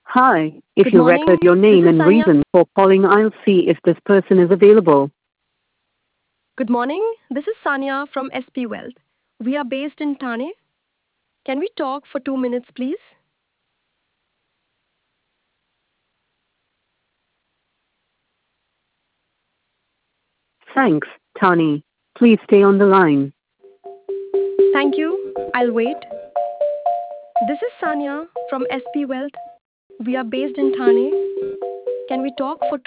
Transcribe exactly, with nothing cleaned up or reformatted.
Hi, if Good you record morning. your This name is and Sanya. reason for calling, I'll see if this person is available. Good morning. This is Sanya from S P Wealth. We are based in Thane. Can we talk for two minutes, please? Thanks, Tani. Please stay on the line. Thank you. I'll wait. This is Sanya from S P Wealth. We are based in Thane. Can we talk for